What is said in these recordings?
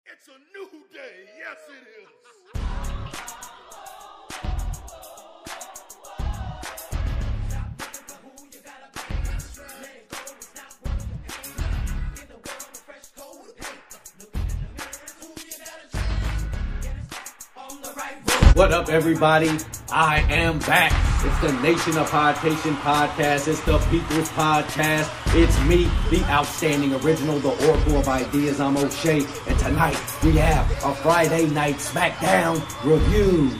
It's a new day. Yes, it is. What up, everybody? I am back. It's the Nation of Podcation podcast. It's the People's Podcast. It's me, the outstanding original, the Oracle of Ideas. I'm O'Shea. And tonight we have a Friday Night SmackDown review.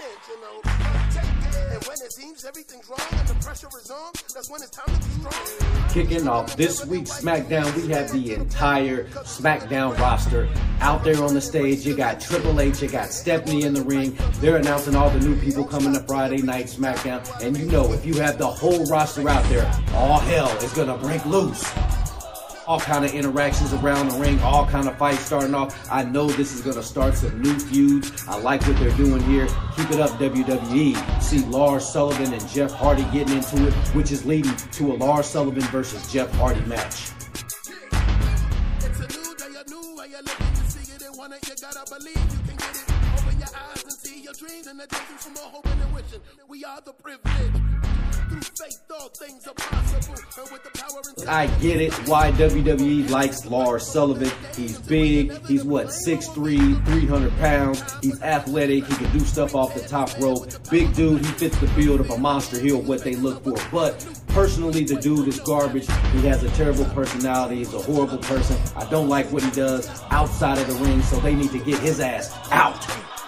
Everything's wrong and the pressure is on. That's when it's time to be strong. Kicking off this week's SmackDown, we have the entire SmackDown roster out there on the stage. You got Triple H, you got Stephanie in the ring. They're announcing all the new people coming to Friday Night SmackDown. And you know, if you have the whole roster out there, all hell is going to break loose. All kind of interactions around the ring, all kind of fights starting off. I know this is going to start some new feuds. I like what they're doing here. Keep it up, WWE. See Lars Sullivan and Jeff Hardy getting into it, which is leading to a Lars Sullivan versus Jeff Hardy match. It's a new day, a new way of living. You see it and want it, you gotta believe you can get it. Open your eyes and see your dreams and the dreams from more hoping and wishing. We are the privileged. Through faith, all things are possible. And with the power and I get it why WWE likes Lars Sullivan. He's big. He's what, 6'3", 300 pounds. He's athletic. He can do stuff off the top rope. Big dude. He fits the build of a monster heel, what they look for. But personally, the dude is garbage. He has a terrible personality. He's a horrible person. I don't like what he does outside of the ring, so they need to get his ass out.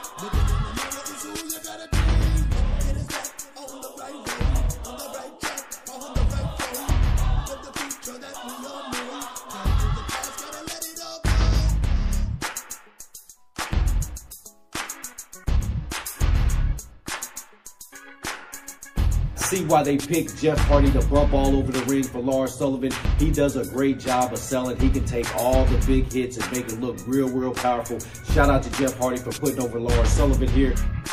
See why they picked Jeff Hardy to bump all over the ring for Lars Sullivan. He does a great job of selling. He can take all the big hits and make it look real powerful. Shout out to Jeff Hardy for putting over Lars Sullivan here.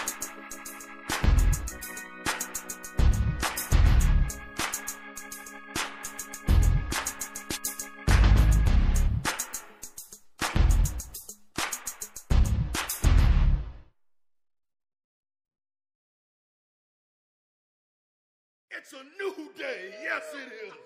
it's a new day. Yes, it is.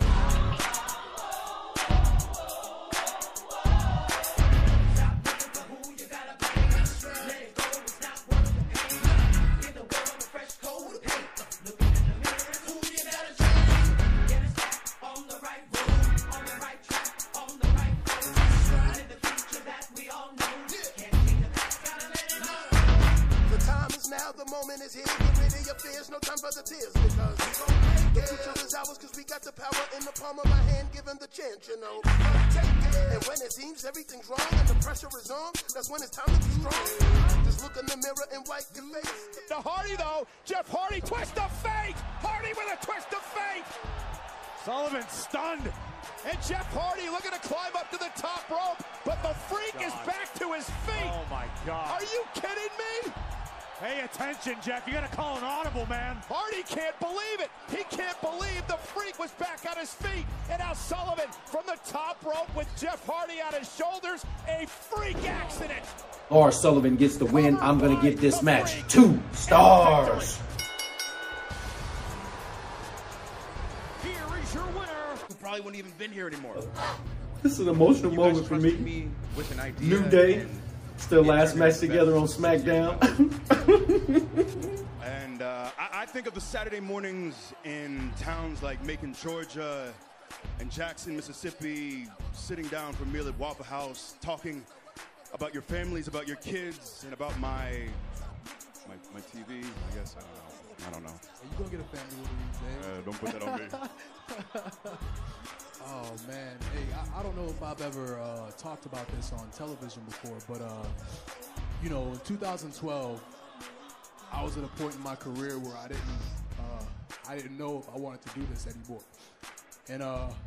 The moment is here, get rid of your fears, no time for the tears, because the future is ours, because we got the power in the palm of our hand, given the chance, you know. And when it seems everything's wrong and the pressure is on, that's when it's time to be strong. Just look in the mirror and wipe your face. The Hardy, though, Jeff Hardy, twist of fate! Hardy with a twist of fate! Sullivan stunned. And Jeff Hardy looking to climb up to the top rope, but the Freak is back to his feet. Oh, my God. Are you kidding me? Pay attention, Jeff. You got to call an audible, man. Hardy can't believe it. He can't believe the Freak was back on his feet. And now Sullivan from the top rope with Jeff Hardy on his shoulders. A freak accident. Lars Sullivan gets the win. I'm going to give this match 2 stars. Here is your winner. Who probably wouldn't even been here anymore. This is an emotional moment for me. With an idea. New day. Still last match together on SmackDown. And I think of the Saturday mornings in towns like Macon, Georgia, and Jackson, Mississippi, sitting down for a meal at Waffle House, talking about your families, about your kids, and about my TV. I guess I don't know. Are you gonna get a family with you, Don't put that on me. Oh man, hey, I don't know if I've ever talked about this on television before, but you know, in 2012, I was at a point in my career where I didn't know if I wanted to do this anymore, and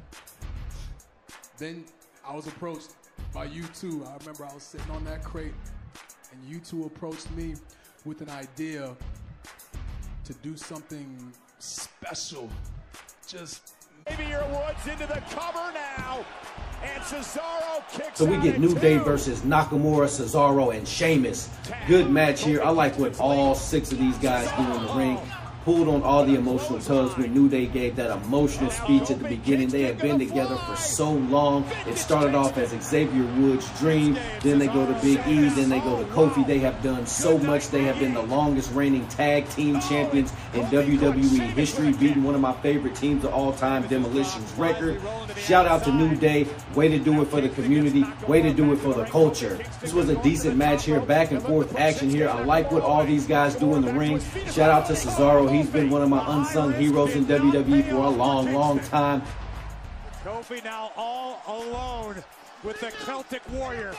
then I was approached by U2. I remember I was sitting on that crate, and U2 approached me with an idea to do something special, just. Xavier Woods into the cover now. And Cesaro kicks So we get out New at Day 2. versus Nakamura, Cesaro, and Sheamus. Good match here. I like what all 6 of these guys do in the ring. Pulled on all the emotional tugs when New Day gave that emotional speech at the beginning. They have been together for so long. It started off as Xavier Woods' dream. Then they go to Big E. Then they go to Kofi. They have done so much. They have been the longest reigning tag team champions in WWE history, beating one of my favorite teams of all time, Demolition's record. Shout out to New Day. Way to do it for the community. Way to do it for the culture. This was a decent match here. Back and forth action here. I like what all these guys do in the ring. Shout out to Cesaro. He's been one of my unsung heroes in WWE for a long, long time. Kofi now all alone with the Celtic Warrior.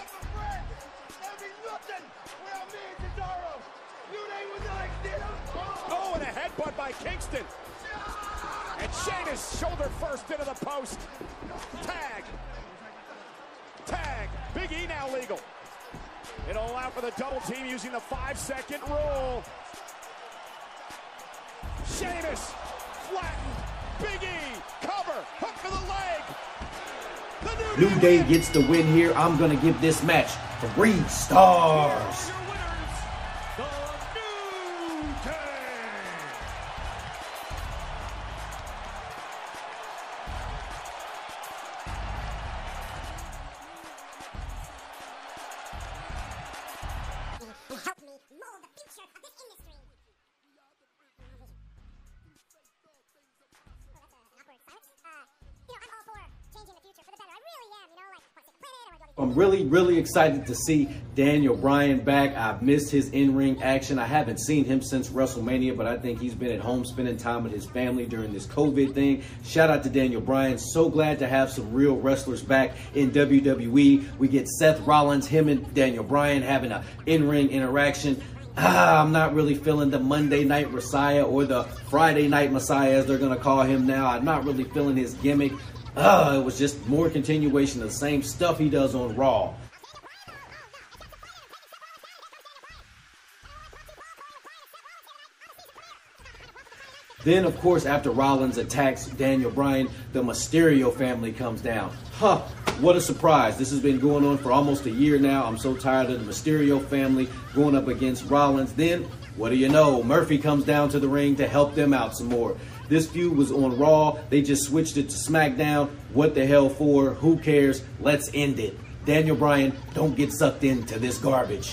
Oh, and a headbutt by Kingston. And Sheamus shoulder first into the post. Tag. Tag. Big E now legal. It'll allow for the double team using the 5-second rule. Sheamus flattened. Big E cover. Hook for the leg. New Day gets the win here. I'm going to give this match 3 stars. Help me mold the future of this industry. I'm all for changing the future for the better. I really am, I'm really excited to see Daniel Bryan back. I've missed his in-ring action. I haven't seen him since WrestleMania, but I think he's been at home spending time with his family during this COVID thing. Shout out to Daniel Bryan. So glad to have some real wrestlers back in WWE. We get Seth Rollins, him and Daniel Bryan having an in-ring interaction. I'm not really feeling the Monday Night Messiah or the Friday Night Messiah, as they're going to call him now. I'm not really feeling his gimmick. It was just more continuation of the same stuff he does on Raw. Then, of course, after Rollins attacks Daniel Bryan, the Mysterio family comes down. What a surprise. This has been going on for almost a year now. I'm so tired of the Mysterio family going up against Rollins. Then, what do you know? Murphy comes down to the ring to help them out some more. This feud was on Raw. They just switched it to SmackDown. What the hell for? Who cares? Let's end it. Daniel Bryan, don't get sucked into this garbage.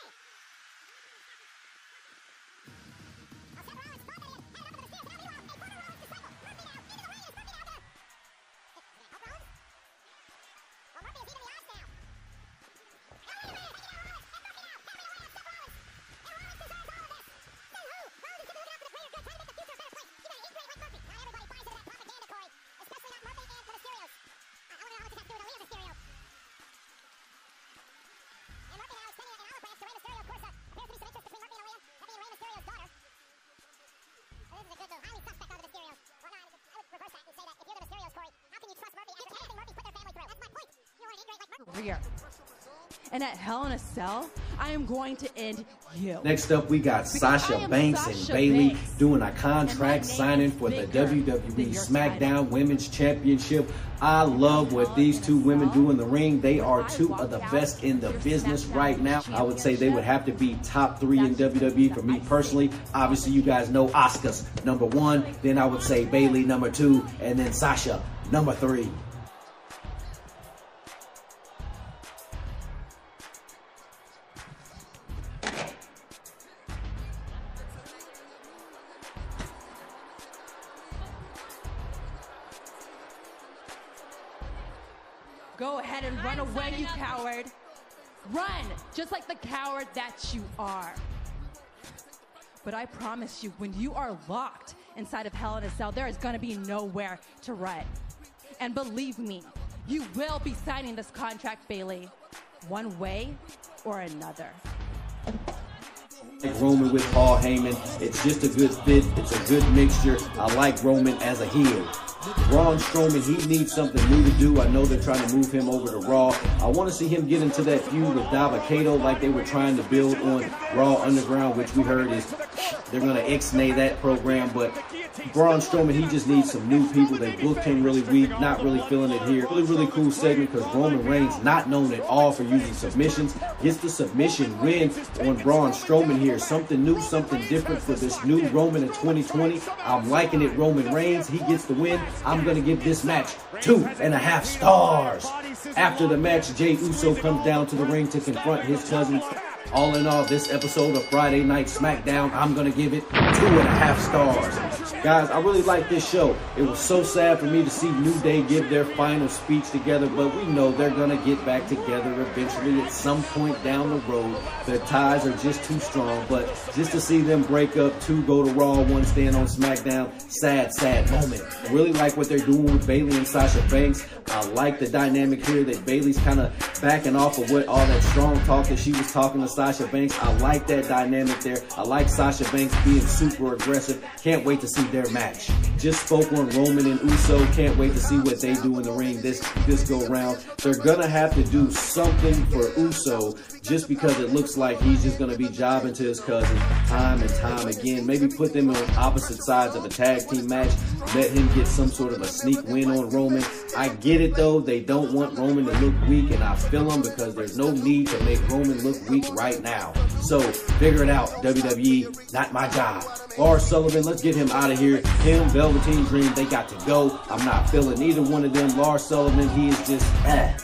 And at Hell in a Cell, I am going to end you. Next up, we got Sasha Banks and Bayley doing a contract signing for the WWE SmackDown Women's Championship. I love what these two women do in the ring. They are two of the best in the business right now. I would say they would have to be top 3 in WWE for me personally. Obviously, you guys know Asuka's number 1. Then I would say Bayley number 2, and then Sasha number 3. Go ahead and run away, you coward. Run, just like the coward that you are. But I promise you, when you are locked inside of Hell in a Cell, there is going to be nowhere to run. And believe me, you will be signing this contract, Bayley, one way or another. Roman with Paul Heyman, it's just a good fit. It's a good mixture. I like Roman as a heel. Braun Strowman, he needs something new to do. I know they're trying to move him over to Raw. I want to see him get into that feud with Dabba-Kato like they were trying to build on Raw Underground, which we heard is they're going to ixnay that program. But Braun Strowman, he just needs some new people. They booked him really weak, not really feeling it here. Really cool segment because Roman Reigns, not known at all for using submissions, gets the submission win on Braun Strowman here. Something new, something different for this new Roman in 2020. I'm liking it. Roman Reigns, he gets the win. I'm going to give this match 2.5 stars. After the match, Jey Uso comes down to the ring to confront his cousin. All in all, this episode of Friday Night SmackDown, I'm going to give it 2.5 stars. Guys, I really like this show. It was so sad for me to see New Day give their final speech together, but we know they're going to get back together eventually at some point down the road. Their ties are just too strong, but just to see them break up, 2 go to Raw, 1 stand on SmackDown, sad moment. I really like what they're doing with Bayley and Sasha Banks. I like the dynamic here that Bayley's kind of backing off of what all that strong talk that she was talking to Sasha Banks. I like that dynamic there. I like Sasha Banks being super aggressive. Can't wait to see their match. Just spoke on Roman and Uso. Can't wait to see what they do in the ring this go round. They're gonna have to do something for Uso just because it looks like he's just gonna be jobbing to his cousin time and time again. Maybe put them on opposite sides of a tag team match. Let him get some sort of a sneak win on Roman. I get it though. They don't want Roman to look weak, and I feel them because there's no need to make Roman look weak right now. So figure it out, WWE. Not my job. Lars Sullivan, let's get him out of here. Him, Velveteen Dream, they got to go. I'm not feeling either one of them. Lars Sullivan, he is just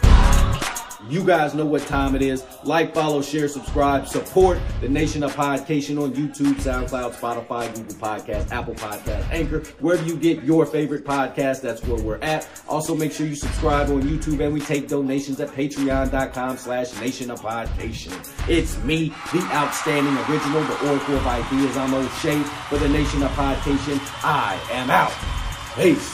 You guys know what time it is. Like, follow, share, subscribe, support the Nation of Podcation on YouTube, SoundCloud, Spotify, Google Podcasts, Apple Podcasts, Anchor. Wherever you get your favorite podcast, that's where we're at. Also, make sure you subscribe on YouTube, and we take donations at patreon.com/Nation of Podcation. It's me, the outstanding original, the Oracle of Ideas. I'm O'Shea for the Nation of Podcation. I am out. Peace.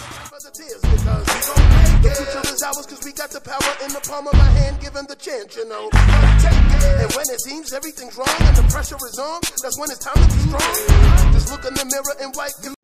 The future is ours because we got the power in the palm of our hand, given the chance, you know. Take it. And when it seems everything's wrong and the pressure is on, that's when it's time to be strong. Just look in the mirror and wipe your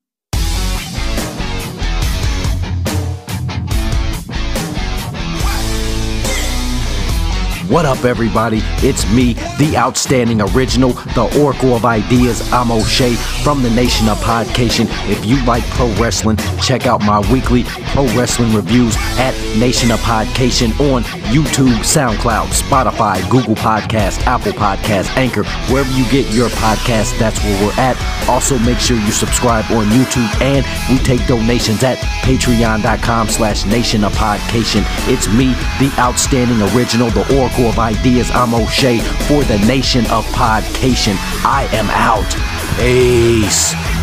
What up, everybody? It's me, the outstanding original, the Oracle of Ideas. I'm O'Shea from the Nation of Podcation. If you like pro wrestling, check out my weekly pro wrestling reviews at Nation of Podcation on YouTube, SoundCloud, Spotify, Google Podcasts, Apple Podcasts, Anchor. Wherever you get your podcast, that's where we're at. Also, make sure you subscribe on YouTube, and we take donations at patreon.com/Nation of Podcation. It's me, the outstanding original, the Oracle of Ideas. I'm O'Shea for the Nation of Podcation. I am out. Peace.